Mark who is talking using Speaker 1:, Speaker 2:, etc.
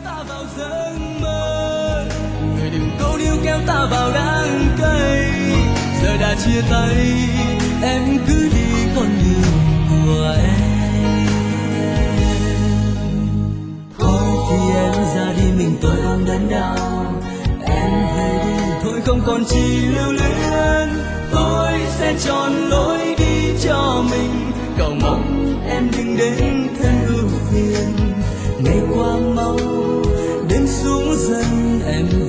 Speaker 1: ta vào giấc mơ, người đừng cố níu kéo ta vào đắng cay. Giờ đã chia tay, em cứ đi con đường của em. Thôi thì em ra đi, mình tôi ôm đớn đau. Em về đi, thôi không còn chi lưu luyến. Tôi sẽ chọn lối đi cho mình, cầu mong em đừng đến thêm ưu phiền. Ngày qua mau đêm xuống dần, em